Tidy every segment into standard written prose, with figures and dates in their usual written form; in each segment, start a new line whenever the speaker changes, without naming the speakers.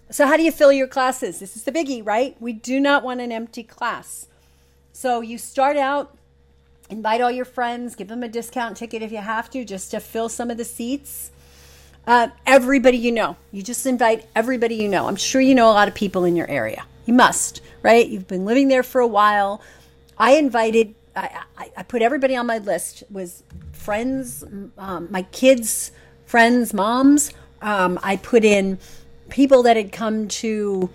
So how do you fill your classes? This is the biggie, right? We do not want an empty class. So you start out, invite all your friends, give them a discount ticket if you have to, just to fill some of the seats. Everybody you know. You just invite everybody you know. I'm sure you know a lot of people in your area. You must, right? You've been living there for a while. I put everybody on my list, was friends, my kids' friends, moms. I put in people that had come to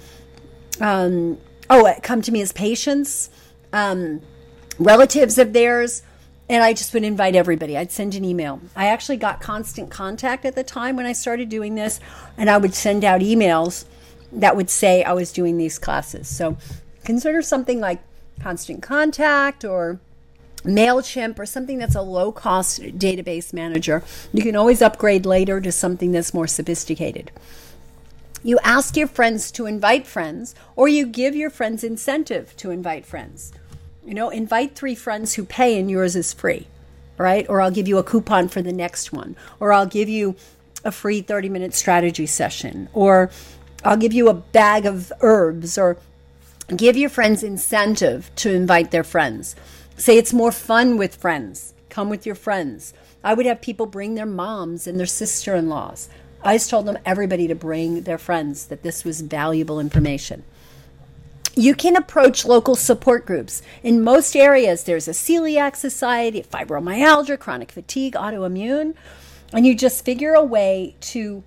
me as patients, relatives of theirs, and I just would invite everybody. I'd send an email. I actually got Constant Contact at the time when I started doing this, and I would send out emails that would say I was doing these classes. So consider something like Constant Contact or MailChimp or something that's a low-cost database manager. You can always upgrade later to something that's more sophisticated. You ask your friends to invite friends, or you give your friends incentive to invite friends. Invite 3 friends who pay and yours is free, right? Or I'll give you a coupon for the next one, or I'll give you a free 30-minute strategy session, or I'll give you a bag of herbs, or give your friends incentive to invite their friends. Say it's more fun with friends. Come with your friends. I would have people bring their moms and their sister-in-laws. I just told them everybody to bring their friends, that this was valuable information. You can approach local support groups. In most areas, there's a celiac society, fibromyalgia, chronic fatigue, autoimmune, and you just figure a way to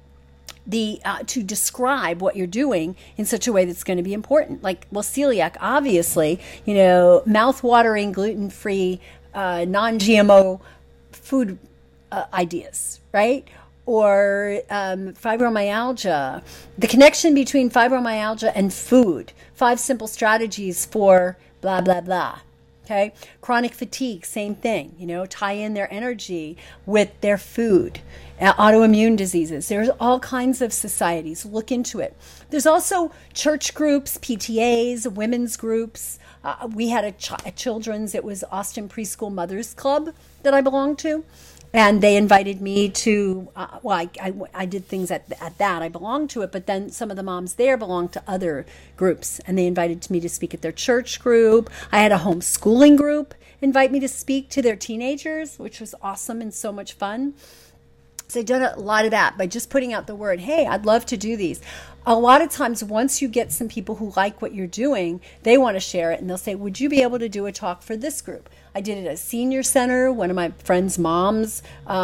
describe what you're doing in such a way that's going to be important. Like, celiac, obviously, mouth-watering, gluten-free, non-GMO food ideas, right? Or fibromyalgia, the connection between fibromyalgia and food, 5 simple strategies for blah, blah, blah. Okay. Chronic fatigue, same thing, tie in their energy with their food. Autoimmune diseases. There's all kinds of societies. Look into it. There's also church groups, PTAs, women's groups. We had a children's, it was Austin Preschool Mothers Club that I belonged to. And they invited me to, I did things at that. I belonged to it, but then some of the moms there belonged to other groups. And they invited me to speak at their church group. I had a homeschooling group invite me to speak to their teenagers, which was awesome and so much fun. So I've done a lot of that by just putting out the word, hey, I'd love to do these. A lot of times, once you get some people who like what you're doing, they want to share it, and they'll say, would you be able to do a talk for this group? I did it at a senior center. One of my friend's moms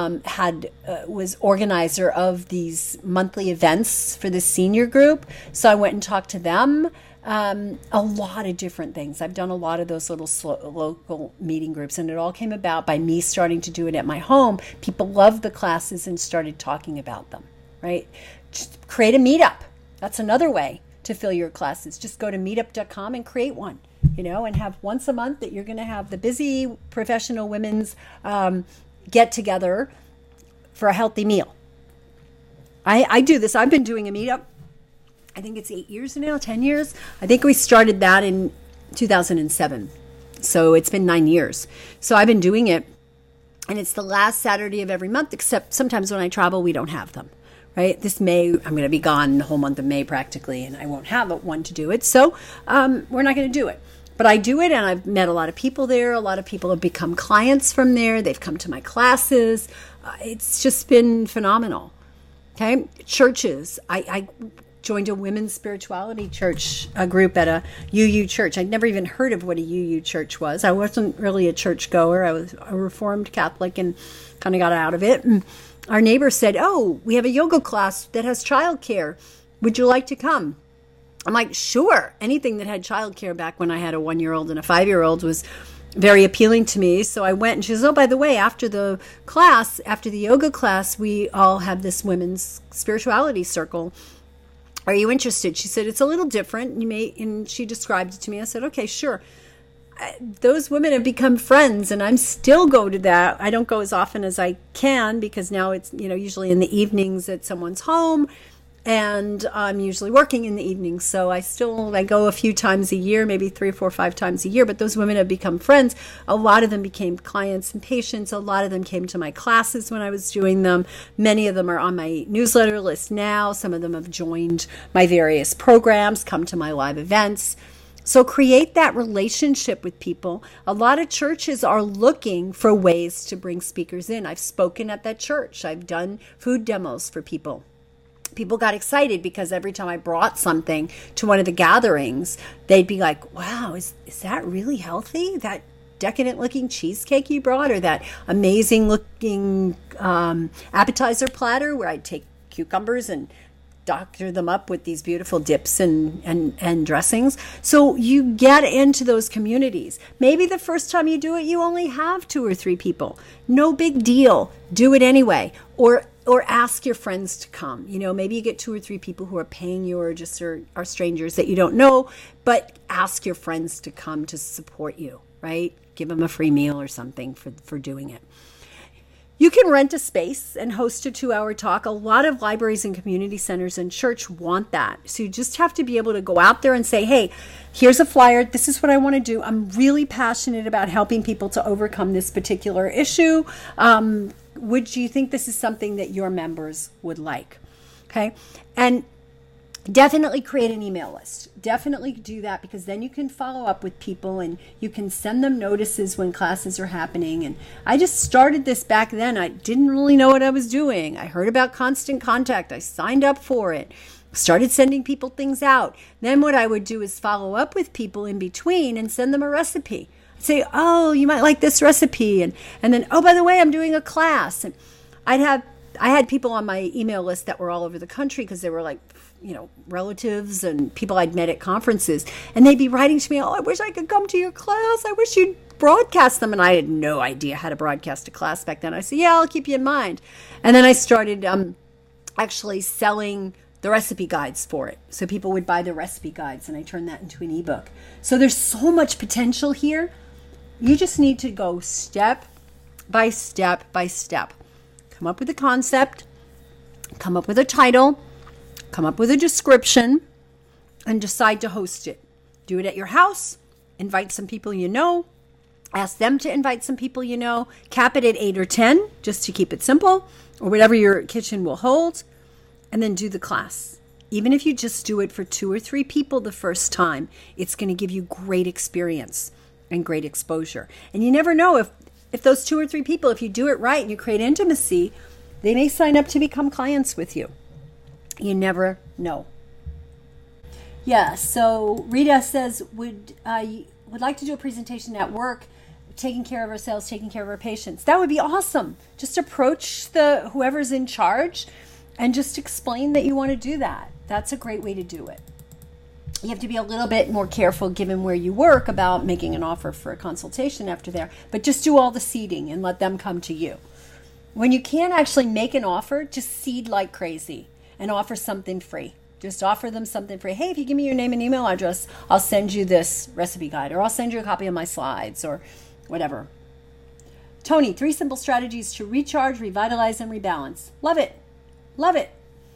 was organizer of these monthly events for the senior group, so I went and talked to them. A lot of different things. I've done a lot of those little local meeting groups, and it all came about by me starting to do it at my home. People loved the classes and started talking about them, right? Just create a meetup. That's another way to fill your classes. Just go to meetup.com and create one, and have once a month that you're going to have the busy professional women's get together for a healthy meal. I do this. I've been doing a meetup. I think it's 8 years now, 10 years. I think we started that in 2007. So it's been 9 years. So I've been doing it, and it's the last Saturday of every month, except sometimes when I travel, we don't have them, right? This May, I'm going to be gone the whole month of May practically, and I won't have one to do it. So we're not going to do it. But I do it, and I've met a lot of people there. A lot of people have become clients from there. They've come to my classes. It's just been phenomenal. Okay? Churches. I joined a women's spirituality church, a group at a UU church. I'd never even heard of what a UU church was. I wasn't really a church goer. I was a Reformed Catholic and kind of got out of it. And our neighbor said, oh, we have a yoga class that has childcare. Would you like to come? I'm like, sure. Anything that had childcare back when I had a 1-year-old and a 5-year-old was very appealing to me. So I went, and she says, oh, by the way, after the yoga class, we all have this women's spirituality circle. Are you interested? She said, it's a little different. And she described it to me. I said, okay, sure. Those women have become friends, and I'm still go to that. I don't go as often as I can because now it's, usually in the evenings at someone's home. And I'm usually working in the evenings, so I go a few times a year, maybe 3, 4, 5 times a year. But those women have become friends. A lot of them became clients and patients. A lot of them came to my classes when I was doing them. Many of them are on my newsletter list now. Some of them have joined my various programs, come to my live events. So create that relationship with people. A lot of churches are looking for ways to bring speakers in. I've spoken at that church. I've done food demos for people. People got excited because every time I brought something to one of the gatherings, they'd be like, wow, is that really healthy? That decadent looking cheesecake you brought, or that amazing looking appetizer platter where I'd take cucumbers and doctor them up with these beautiful dips and dressings. So you get into those communities. Maybe the first time you do it, you only have 2 or 3 people. No big deal. Do it anyway. Or ask your friends to come. Maybe you get 2 or 3 people who are paying you or just are strangers that you don't know, but ask your friends to come to support you, right? Give them a free meal or something for doing it. You can rent a space and host a 2-hour talk. A lot of libraries and community centers and church want that. So you just have to be able to go out there and say, hey, here's a flyer. This is what I want to do. I'm really passionate about helping people to overcome this particular issue. Would you think this is something that your members would like? Okay. And definitely create an email list. Definitely do that, because then you can follow up with people and you can send them notices when classes are happening. And I just started this back then. I didn't really know what I was doing. I heard about Constant Contact. I signed up for it. Started sending people things out. Then what I would do is follow up with people in between and send them a recipe. I'd say, oh, you might like this recipe. And then, oh, by the way, I'm doing a class. And I had people on my email list that were all over the country because they were like, relatives and people I'd met at conferences. And they'd be writing to me, oh, I wish I could come to your class. I wish you'd broadcast them. And I had no idea how to broadcast a class back then. I said, yeah, I'll keep you in mind. And then I started actually selling the recipe guides for it. So people would buy the recipe guides and I turned that into an ebook. So there's so much potential here. You just need to go step by step by step. Come up with a concept, come up with a title, come up with a description, and decide to host it. Do it at your house, invite some people you know, ask them to invite some people you know, cap it at 8 or 10 just to keep it simple, or whatever your kitchen will hold, and then do the class. Even if you just do it for 2 or 3 people the first time, it's going to give you great experience and great exposure. And you never know if those 2 or 3 people, if you do it right and you create intimacy, they may sign up to become clients with you. You never know. Yeah, so Rita says, would like to do a presentation at work, taking care of ourselves, taking care of our patients. That would be awesome. Just approach whoever's in charge and just explain that you want to do that. That's a great way to do it. You have to be a little bit more careful, given where you work, about making an offer for a consultation after there. But just do all the seeding and let them come to you. When you can't actually make an offer, just seed like crazy and offer something free. Just offer them something free. Hey, if you give me your name and email address, I'll send you this recipe guide, or I'll send you a copy of my slides, or whatever. Tony, 3 simple strategies to recharge, revitalize, and rebalance. Love it. Love it.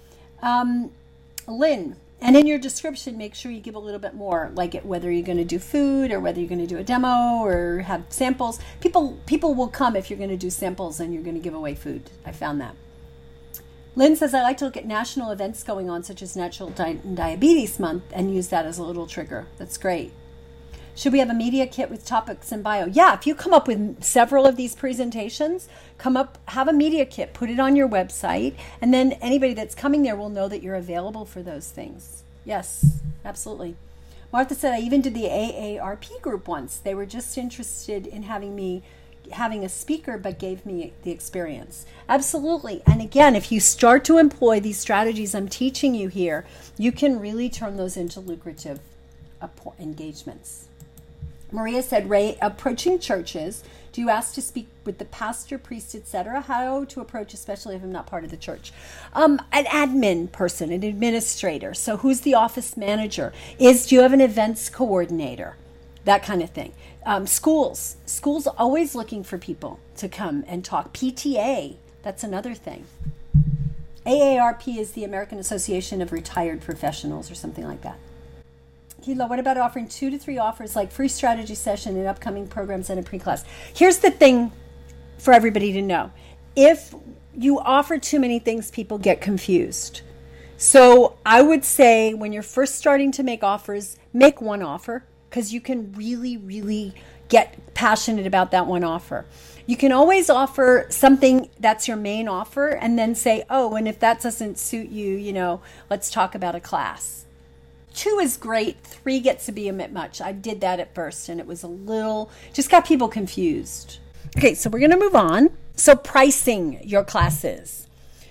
Lynn, and in your description, make sure you give a little bit more, like whether you're going to do food or whether you're going to do a demo or have samples. People will come if you're going to do samples and you're going to give away food. I found that. Lynn says, I like to look at national events going on, such as Natural Diabetes Month, and use that as a little trigger. That's great. Should we have a media kit with topics and bio? Yeah, if you come up with several of these presentations, have a media kit, put it on your website, and then anybody that's coming there will know that you're available for those things. Yes, absolutely. Martha said, I even did the AARP group once. They were just interested in having a speaker, but gave me the experience. Absolutely. And again, if you start to employ these strategies I'm teaching you here, you can really turn those into lucrative engagements. Maria said, Ray, approaching churches, do you ask to speak with the pastor, priest, etc.? How to approach, especially if I'm not part of the church? An admin person, an administrator. So who's the office manager? Do you have an events coordinator? That kind of thing. Schools are always looking for people to come and talk. PTA, that's another thing. AARP is the American Association of Retired Professionals or something like that. Hila, what about offering 2 to 3 offers like free strategy session and upcoming programs and a pre-class? Here's the thing for everybody to know. If you offer too many things, people get confused. So I would say when you're first starting to make offers, make one offer because you can really, really get passionate about that one offer. You can always offer something that's your main offer and then say, oh, and if that doesn't suit you, let's talk about a class. 2 is great. 3 gets to be a bit much. I did that at first and it was just got people confused. Okay, so we're going to move on. So pricing your classes.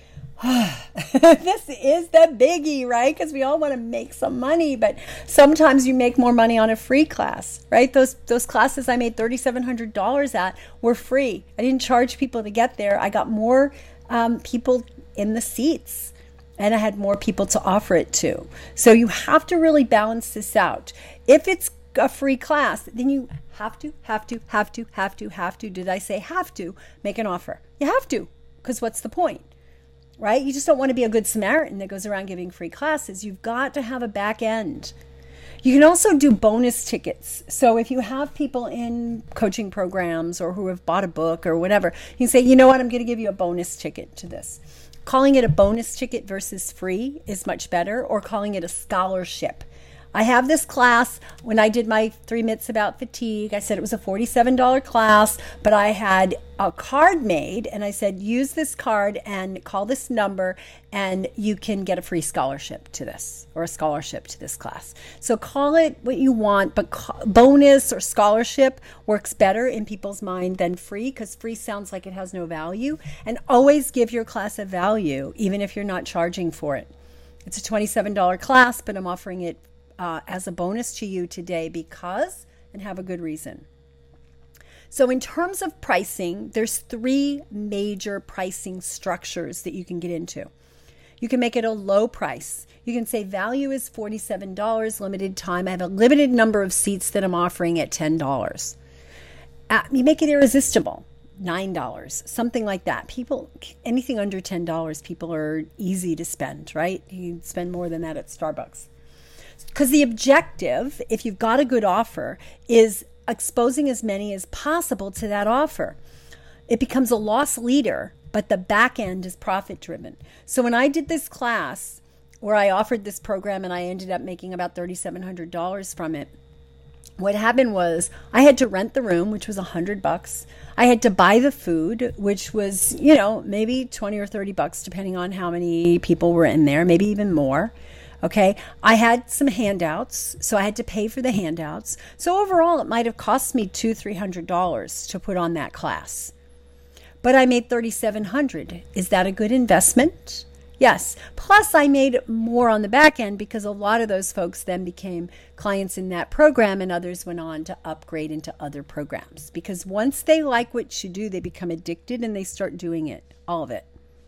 This is the biggie, right? Because we all want to make some money, but sometimes you make more money on a free class, right? Those classes I made $3,700 at were free. I didn't charge people to get there. I got more people in the seats. And I had more people to offer it to. So you have to really balance this out. If it's a free class, then you have to, did I say have to, make an offer. You have to, because what's the point, right? You just don't want to be a good Samaritan that goes around giving free classes. You've got to have a back end. You can also do bonus tickets. So if you have people in coaching programs or who have bought a book or whatever, you can say, you know what, I'm going to give you a bonus ticket to this. Calling it a bonus ticket versus free is much better, or calling it a scholarship. I have this class. When I did my 3 Myths About Fatigue, I said it was a $47 class, but I had a card made and I said, use this card and call this number and you can get a free scholarship to this or a scholarship to this class. So call it what you want, but bonus or scholarship works better in people's mind than free, because free sounds like it has no value. And always give your class a value, even if you're not charging for it. It's a $27 class, but I'm offering it as a bonus to you today and have a good reason. So in terms of pricing, there's 3 major pricing structures that you can get into. You can make it a low price. You can say value is $47, limited time. I have a limited number of seats that I'm offering at $10. You make it irresistible. $9, something like that. People, anything under $10, people are easy to spend, right? You can spend more than that at Starbucks. Because the objective, if you've got a good offer, is exposing as many as possible to that offer. It becomes a loss leader, but the back end is profit driven. So when I did this class where I offered this program and I ended up making about $3,700 from it, what happened was I had to rent the room, which was $100. I had to buy the food, which was, maybe $20 or $30, depending on how many people were in there, maybe even more. Okay, I had some handouts, so I had to pay for the handouts. So overall, it might have cost me $200-300 to put on that class. But I made $3,700. Is that a good investment? Yes. Plus, I made more on the back end because a lot of those folks then became clients in that program, and others went on to upgrade into other programs. Because once they like what you do, they become addicted and they start doing it. All of it.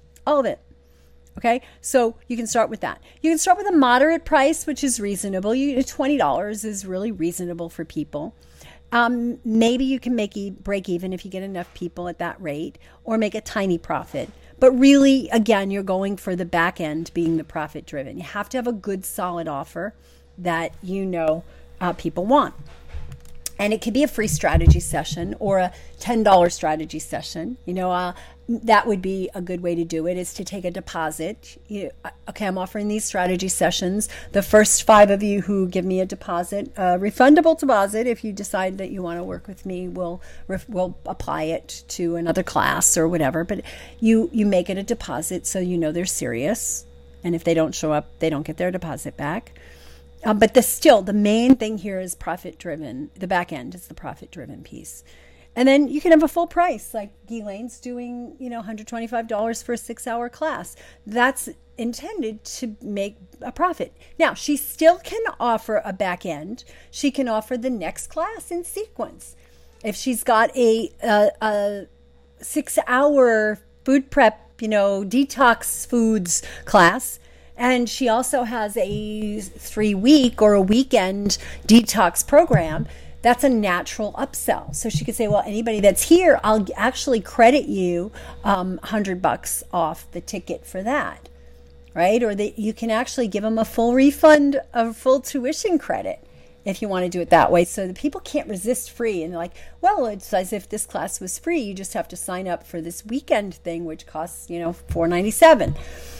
Okay, so you can start with that. You can start with a moderate price, which is reasonable. $20 is really reasonable for people. Maybe you can break even if you get enough people at that rate, or make a tiny profit. But really, again, you're going for the back end being the profit driven. You have to have a good, solid offer that people want. And it could be a free strategy session or a $10 strategy session. That would be a good way to do it, is to take a deposit. Okay, I'm offering these strategy sessions. The first 5 of you who give me a deposit, a refundable deposit, if you decide that you want to work with me, we'll apply it to another class or whatever. But you make it a deposit so they're serious. And if they don't show up, they don't get their deposit back. But the main thing here is profit driven. The back end is the profit driven piece. And then you can have a full price, like Ghislaine's doing, $125 for a 6-hour class. That's intended to make a profit. Now, she still can offer a back end. She can offer the next class in sequence. If she's got a 6-hour food prep, detox foods class, and she also has a 3-week or a weekend detox program, that's a natural upsell. So she could say, well, anybody that's here, I'll actually credit you $100 off the ticket for that. right? Or that you can actually give them a full refund of full tuition credit if you want to do it that way. So the people can't resist free. And they're like, well, it's as if this class was free. You just have to sign up for this weekend thing, which costs, $4.97.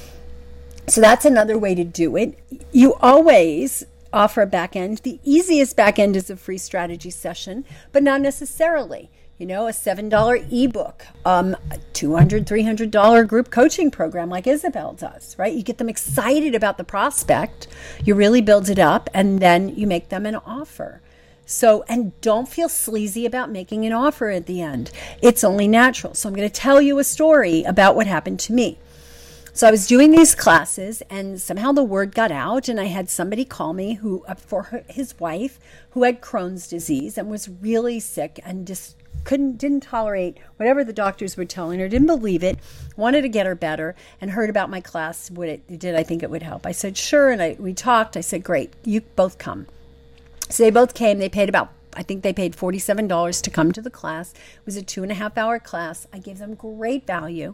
So that's another way to do it. You always offer a back end. The easiest back end is a free strategy session, but not necessarily. A $7 ebook, $200, $300 group coaching program like Isabel does, right? You get them excited about the prospect, you really build it up, and then you make them an offer. So, and don't feel sleazy about making an offer at the end. It's only natural. So I'm going to tell you a story about what happened to me. So I was doing these classes, and somehow the word got out, and I had somebody call me his wife who had Crohn's disease and was really sick and just didn't tolerate whatever the doctors were telling her, didn't believe it, wanted to get her better, and heard about my class. Did I think it would help? I said, sure. And we talked. I said, great, you both come. So they both came. They paid I think they paid $47 to come to the class. It was a 2.5-hour class. I gave them great value.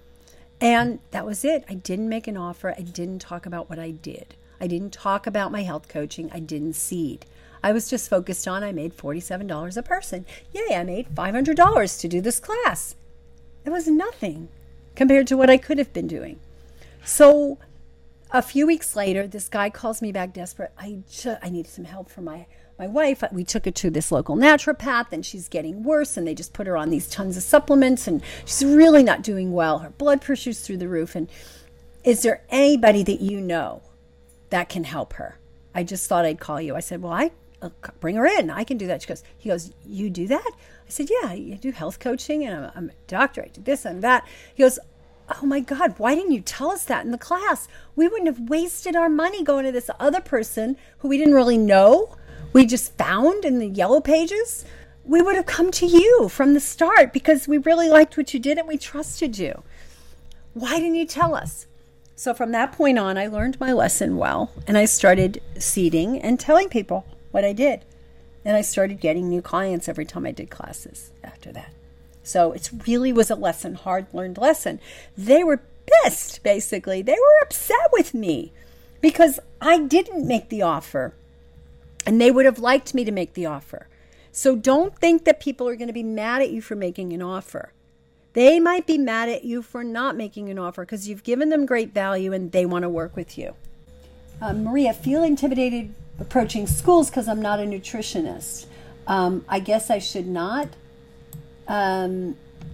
And that was it. I didn't make an offer. I didn't talk about what I did. I didn't talk about my health coaching. I didn't seed. I was just focused on I made $47 a person. Yay, I made $500 to do this class. It was nothing compared to what I could have been doing. So a few weeks later, this guy calls me back desperate. I needed some help for my wife. We took her to this local naturopath, and she's getting worse, and they just put her on these tons of supplements, and she's really not doing well. Her blood pressure's through the roof. And is there anybody that you know that can help her? I just thought I'd call you. I said, well, I'll bring her in. I can do that. He goes, you do that? I said, yeah, I do health coaching, and I'm a doctor. I do this and that. He goes, oh my God, why didn't you tell us that in the class? We wouldn't have wasted our money going to this other person who we didn't really know. We just found in the yellow pages. We would have come to you from the start because we really liked what you did and we trusted you. Why didn't you tell us? So from that point on, I learned my lesson well, and I started seeding and telling people what I did. And I started getting new clients every time I did classes after that. So it really was a lesson, hard-learned lesson. They were pissed, basically. They were upset with me because I didn't make the offer. And they would have liked me to make the offer. So don't think that people are going to be mad at you for making an offer. They might be mad at you for not making an offer because you've given them great value and they want to work with you. Maria, feel intimidated approaching schools because I'm not a nutritionist. I guess I should not. Well,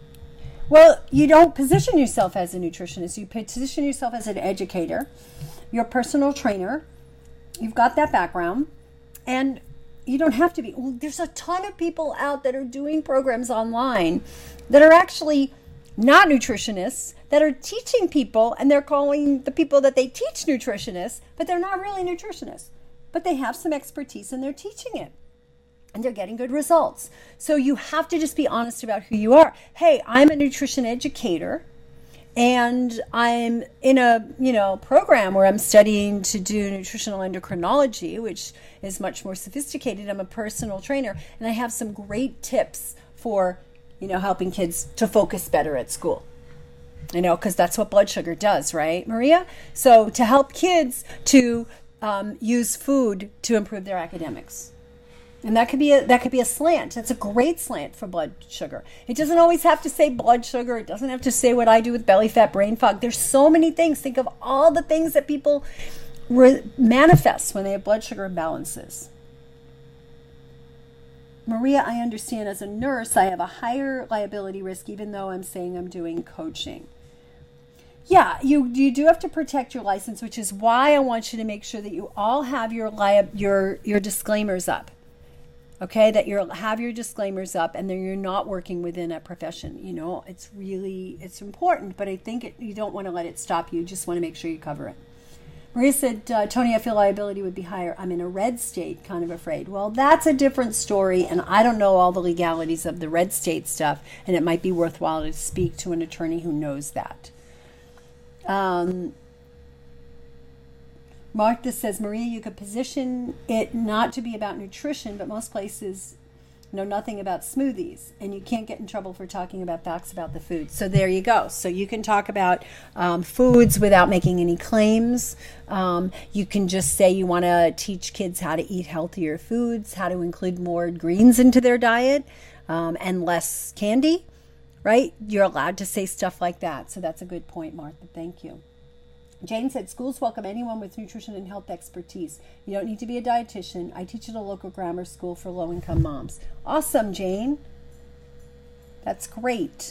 you don't position yourself as a nutritionist. You position yourself as an educator. You're a personal trainer. You've got that background. And you don't have to be. Well, there's a ton of people out that are doing programs online that are actually not nutritionists, that are teaching people, and they're calling the people that they teach nutritionists, but they're not really nutritionists. But they have some expertise and they're teaching it. And they're getting good results. So you have to just be honest about who you are. Hey, I'm a nutrition educator. And I'm in a program where I'm studying to do nutritional endocrinology, which is much more sophisticated. I'm a personal trainer, and I have some great tips for, helping kids to focus better at school. Because that's what blood sugar does, right, Maria? So to help kids to use food to improve their academics. And that could be a slant. That's a great slant for blood sugar. It doesn't always have to say blood sugar. It doesn't have to say what I do with belly fat, brain fog. There's so many things. Think of all the things that people manifest when they have blood sugar imbalances. Maria, I understand as a nurse, I have a higher liability risk even though I'm saying I'm doing coaching. Yeah, you do have to protect your license, which is why I want you to make sure that you all have your disclaimers up. Okay, that you have your disclaimers up and that you're not working within a profession. It's important, but I think you don't want to let it stop you. You just want to make sure you cover it. Maria said, Tony, I feel liability would be higher. I'm in a red state, kind of afraid. Well, that's a different story, and I don't know all the legalities of the red state stuff, and it might be worthwhile to speak to an attorney who knows that. Martha says, Maria, you could position it not to be about nutrition, but most places know nothing about smoothies, and you can't get in trouble for talking about facts about the food. So there you go. So you can talk about foods without making any claims. You can just say you want to teach kids how to eat healthier foods, how to include more greens into their diet, and less candy, right? You're allowed to say stuff like that. So that's a good point, Martha. Thank you. Jane said, schools welcome anyone with nutrition and health expertise. You don't need to be a dietitian. I teach at a local grammar school for low-income moms. Awesome, Jane. That's great.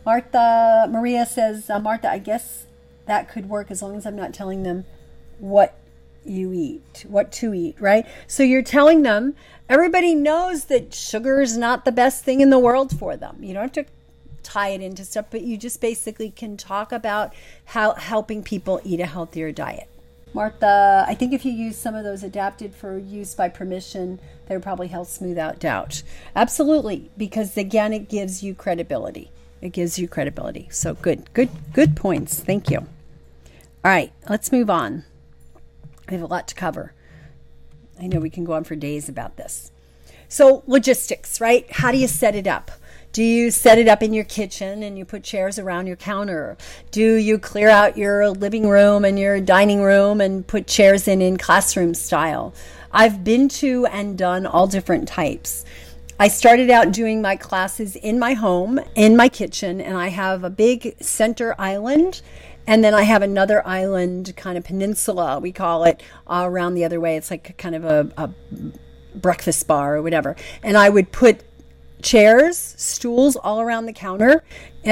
Maria says, Martha, I guess that could work as long as I'm not telling them what you eat, what to eat, right? So you're telling them, everybody knows that sugar is not the best thing in the world for them. You don't have to tie it into stuff, but you just basically can talk about how helping people eat a healthier diet. Martha, I think if you use some of those adapted for use by permission, they would probably help smooth out doubt. Absolutely, because again, it gives you credibility. It gives you credibility. So good points. Thank you. All right, let's move on. We have a lot to cover. I know we can go on for days about this. So logistics, right? How do you set it up? Do you set it up in your kitchen and you put chairs around your counter? Do you clear out your living room and your dining room and put chairs in classroom style? I've been to and done all different types. I started out doing my classes in my home, in my kitchen, and I have a big center island, and then I have another island, kind of peninsula, we call it, around the other way. It's like kind of a breakfast bar or whatever. And I would put chairs, stools all around the counter,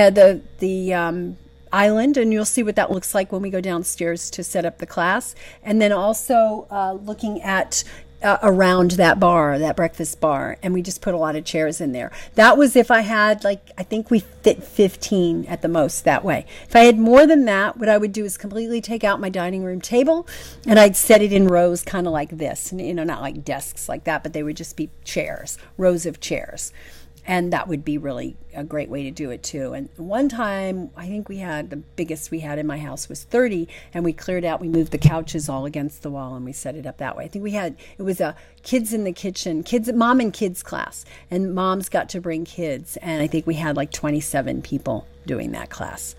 the island, and you'll see what that looks like when we go downstairs to set up the class. And then also looking at around that bar, that breakfast bar, and we just put a lot of chairs in there. That was if I had, I think we fit 15 at the most that way. If I had more than that, what I would do is completely take out my dining room table and I'd set it in rows kind of like this. Not like desks like that, but they would just be chairs, rows of chairs. And that would be really a great way to do it too. And one time, I think the biggest we had in my house was 30, and we cleared out, we moved the couches all against the wall and we set it up that way. I think it was a kids in the kitchen, mom and kids class, and moms got to bring kids. And I think we had 27 people doing that class.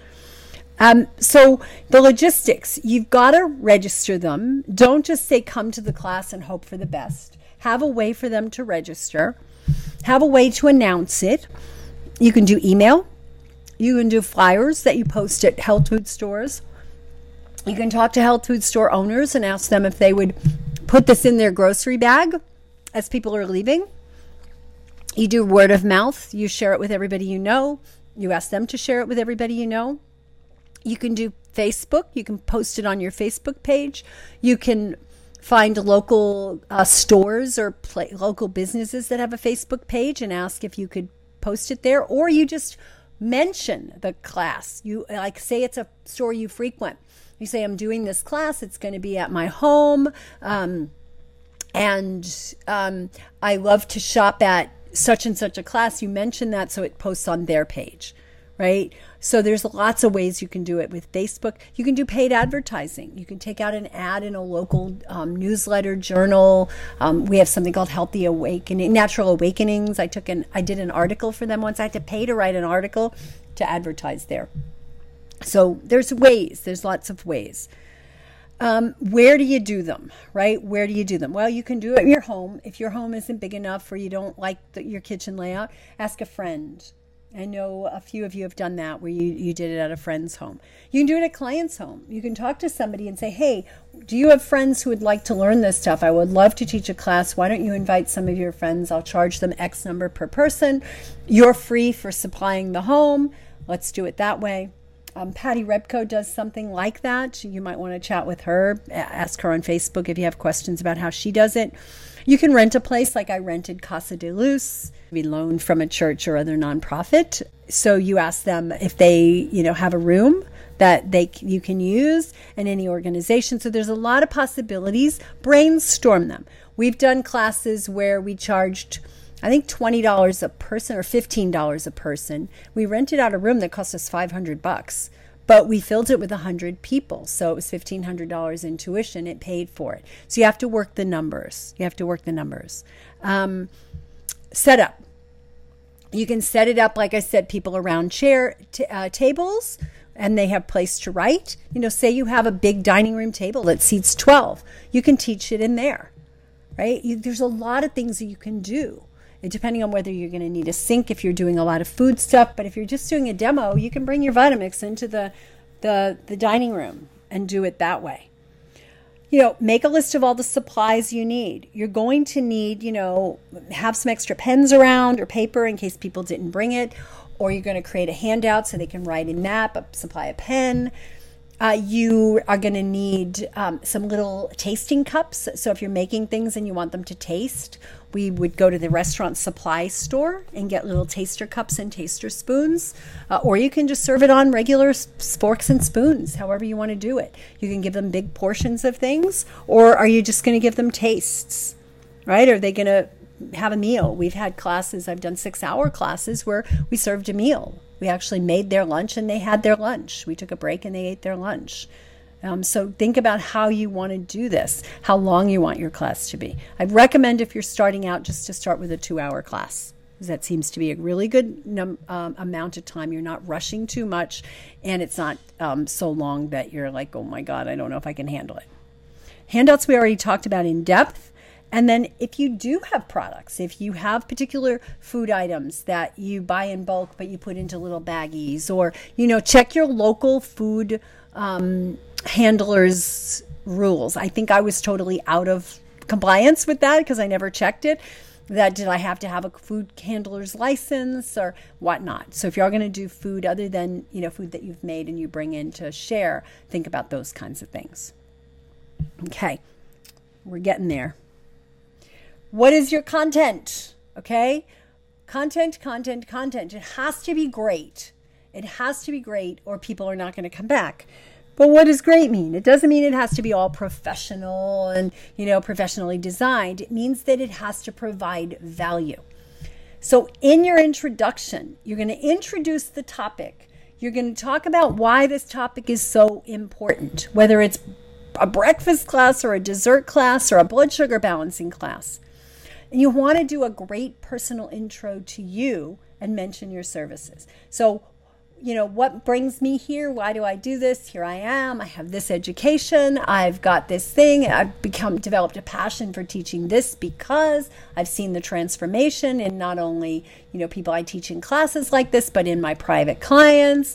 So the logistics, you've got to register them. Don't just say, come to the class and hope for the best. Have a way for them to register. Have a way to announce it. You can do email. You can do flyers that you post at health food stores. You can talk to health food store owners and ask them if they would put this in their grocery bag as people are leaving. You do word of mouth. You share it with everybody you know. You ask them to share it with everybody you know. You can do Facebook. You can post it on your Facebook page. You can find local stores or local businesses that have a Facebook page and ask if you could post it there, or you just mention the class. You say it's a store you frequent. You say, I'm doing this class. It's going to be at my home. And I love to shop at such and such a class. You mention that so it posts on their page, right? So there's lots of ways you can do it with Facebook. You can do paid advertising. You can take out an ad in a local newsletter, journal. We have something called Healthy Awakening, Natural Awakenings. I did an article for them once. I had to pay to write an article to advertise there. So there's lots of ways. Where do you do them, right? Where do you do them? Well, you can do it in your home. If your home isn't big enough or you don't like your kitchen layout, ask a friend. I know a few of you have done that where you did it at a friend's home. You can do it at a client's home. You can talk to somebody and say, hey, do you have friends who would like to learn this stuff? I would love to teach a class. Why don't you invite some of your friends? I'll charge them X number per person. You're free for supplying the home. Let's do it that way. Patty Rebko does something like that. You might want to chat with her. Ask her on Facebook if you have questions about how she does it. You can rent a place like I rented Casa de Luz, be loaned from a church or other nonprofit. So you ask them if they, have a room that you can use in any organization. So there's a lot of possibilities. Brainstorm them. We've done classes where we charged, I think, $20 a person or $15 a person. We rented out a room that cost us $500, but we filled it with 100 people. So it was $1,500 in tuition. It paid for it. So you have to work the numbers. Setup. You can set it up, like I said, people around tables, and they have place to write. Say you have a big dining room table that seats 12. You can teach it in there, right? There's a lot of things that you can do, depending on whether you're going to need a sink if you're doing a lot of food stuff. But if you're just doing a demo, you can bring your Vitamix into the dining room and do it that way. Make a list of all the supplies you need. You're going to need, have some extra pens around or paper in case people didn't bring it, or you're going to create a handout so they can write in that, supply a pen. You are going to need some little tasting cups. So if you're making things and you want them to taste, we would go to the restaurant supply store and get little taster cups and taster spoons. Or you can just serve it on regular forks and spoons, however you want to do it. You can give them big portions of things, or are you just going to give them tastes, right? Are they going to have a meal? We've had classes, I've done 6-hour classes where we served a meal. We actually made their lunch and they had their lunch. We took a break and they ate their lunch. So think about how you want to do this, how long you want your class to be. I'd recommend if you're starting out just to start with a 2-hour class, because that seems to be a really good amount of time. You're not rushing too much, and it's not so long that you're like, oh my God, I don't know if I can handle it. Handouts we already talked about in depth. And then if you do have products, if you have particular food items that you buy in bulk but you put into little baggies, or, check your local food handlers' rules. I think I was totally out of compliance with that because I never checked it. Did I have to have a food handler's license or whatnot? So if you're going to do food other than, food that you've made and you bring in to share, think about those kinds of things. Okay, we're getting there. What is your content? Okay? Content. It has to be great. It has to be great or people are not going to come back. But what does great mean? It doesn't mean it has to be all professional and, professionally designed. It means that it has to provide value. So in your introduction, you're going to introduce the topic. You're going to talk about why this topic is so important, whether it's a breakfast class or a dessert class or a blood sugar balancing class. And you want to do a great personal intro to you and mention your services. So, what brings me here? Why do I do this? Here I am. I have this education. I've got this thing. I've developed a passion for teaching this because I've seen the transformation in not only, people I teach in classes like this, but in my private clients.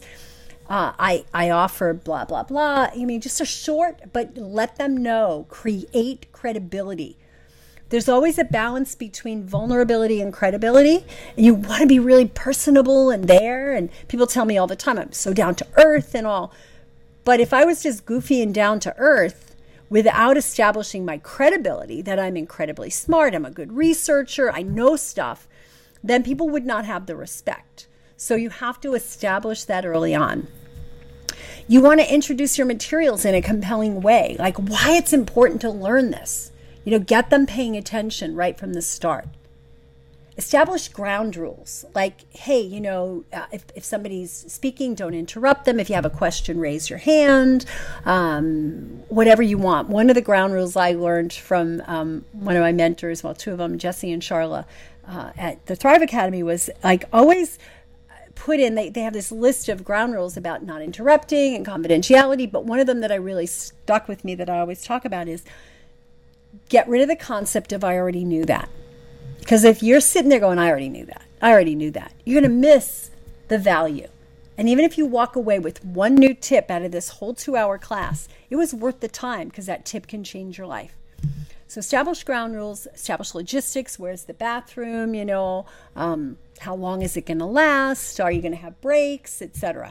I offer blah, blah, blah. Just a short, but let them know, create credibility. There's always a balance between vulnerability and credibility. And you want to be really personable and there. And people tell me all the time, I'm so down to earth and all. But if I was just goofy and down to earth without establishing my credibility, that I'm incredibly smart, I'm a good researcher, I know stuff, then people would not have the respect. So you have to establish that early on. You want to introduce your materials in a compelling way, like why it's important to learn this. Get them paying attention right from the start. Establish ground rules, like, hey, if somebody's speaking, don't interrupt them. If you have a question, raise your hand, whatever you want. One of the ground rules I learned from one of my mentors, well, two of them, Jesse and Charla, at the Thrive Academy, was like always put in, they have this list of ground rules about not interrupting and confidentiality, but one of them that I really stuck with me that I always talk about is get rid of the concept of I already knew that. Because if you're sitting there going, I already knew that, you're going to miss the value. And even if you walk away with one new tip out of this whole 2-hour class, it was worth the time because that tip can change your life. So establish ground rules, establish logistics. Where's the bathroom? How long is it going to last? Are you going to have breaks, etc.?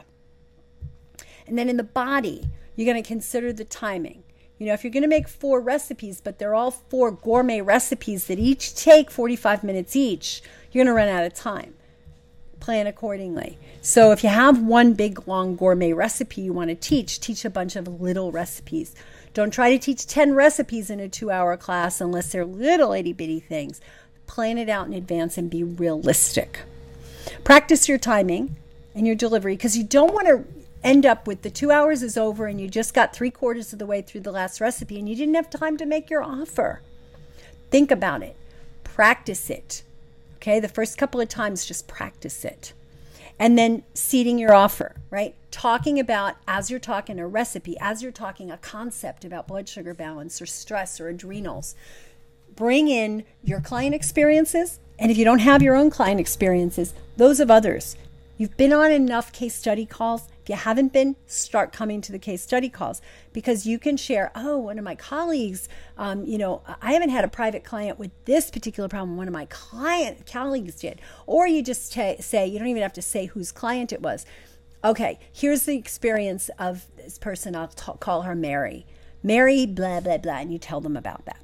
And then in the body, you're going to consider the timing. If you're going to make 4 recipes, but they're all 4 gourmet recipes that each take 45 minutes each, you're going to run out of time. Plan accordingly. So if you have one big, long gourmet recipe you want to teach a bunch of little recipes. Don't try to teach 10 recipes in a 2-hour class unless they're little itty-bitty things. Plan it out in advance and be realistic. Practice your timing and your delivery because you don't want to end up with the 2 hours is over and you just got 3/4 of the way through the last recipe and you didn't have time to make your offer. Think about it. Practice it. Okay, the first couple of times, just practice it. And then seeding your offer, right? Talking about, as you're talking a recipe, as you're talking a concept about blood sugar balance or stress or adrenals, bring in your client experiences. And if you don't have your own client experiences, those of others. You've been on enough case study calls. If you haven't been, start coming to the case study calls, because you can share, oh, one of my colleagues, I haven't had a private client with this particular problem. One of my colleagues did. Or you just say, you don't even have to say whose client it was. Okay, here's the experience of this person. I'll call her Mary. Mary, blah, blah, blah, and you tell them about that.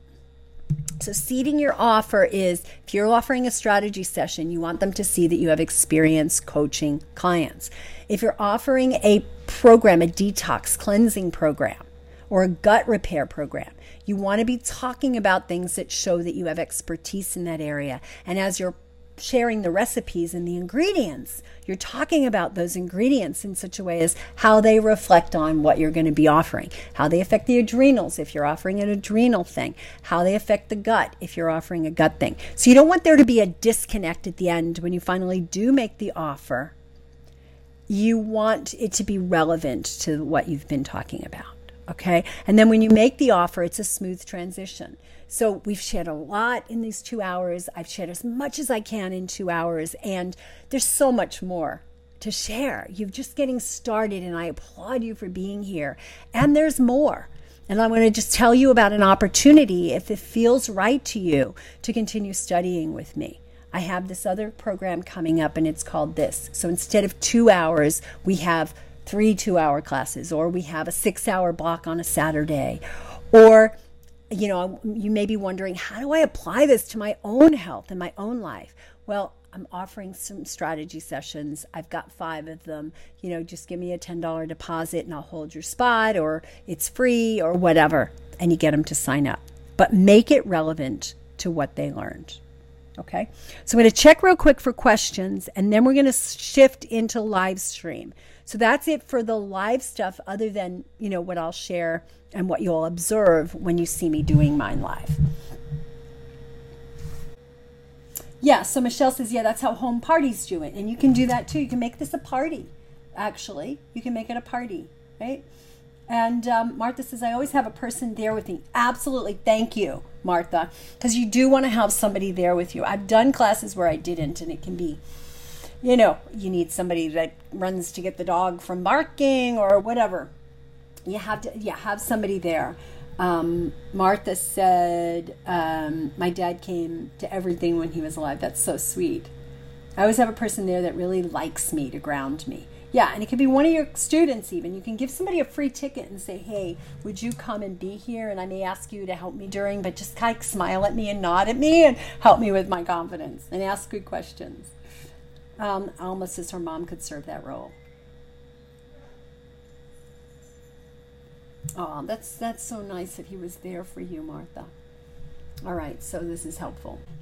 So seeding your offer is, if you're offering a strategy session, you want them to see that you have experience coaching clients. If you're offering a program, a detox cleansing program, or a gut repair program, you want to be talking about things that show that you have expertise in that area. And as you're sharing the recipes and the ingredients, you're talking about those ingredients in such a way as how they reflect on what you're going to be offering, how they affect the adrenals if you're offering an adrenal thing, how they affect the gut if you're offering a gut thing. So you don't want there to be a disconnect at the end when you finally do make the offer. You want it to be relevant to what you've been talking about. Okay. And then when you make the offer, it's a smooth transition. So we've shared a lot in these 2 hours. I've shared as much as I can in 2 hours, and there's so much more to share. You're just getting started, and I applaud you for being here. And there's more. And I'm going to just tell you about an opportunity, if it feels right to you, to continue studying with me. I have this other program coming up, and it's called this. So instead of 2 hours, we have 3 2-hour classes, or we have a 6-hour block on a Saturday. Or, you may be wondering, how do I apply this to my own health and my own life? Well, I'm offering some strategy sessions. I've got 5 of them. Just give me a $10 deposit and I'll hold your spot, or it's free, or whatever. And you get them to sign up. But make it relevant to what they learned. Okay? So I'm going to check real quick for questions, and then we're going to shift into live stream. So that's it for the live stuff, other than, what I'll share and what you'll observe when you see me doing mine live. Yeah, so Michelle says, that's how home parties do it. And you can do that too. You can make this a party, actually. You can make it a party, right? And Martha says, I always have a person there with me. Absolutely. Thank you, Martha, because you do want to have somebody there with you. I've done classes where I didn't, and it can be, you need somebody that runs to get the dog from barking or whatever. You have to, have somebody there. Martha said, my dad came to everything when he was alive. That's so sweet. I always have a person there that really likes me, to ground me. Yeah, and it could be one of your students even. You can give somebody a free ticket and say, hey, would you come and be here? And I may ask you to help me during, but just kind of smile at me and nod at me and help me with my confidence and ask good questions. Alma says her mom could serve that role. Oh, that's so nice that he was there for you, Martha. All right, so this is helpful.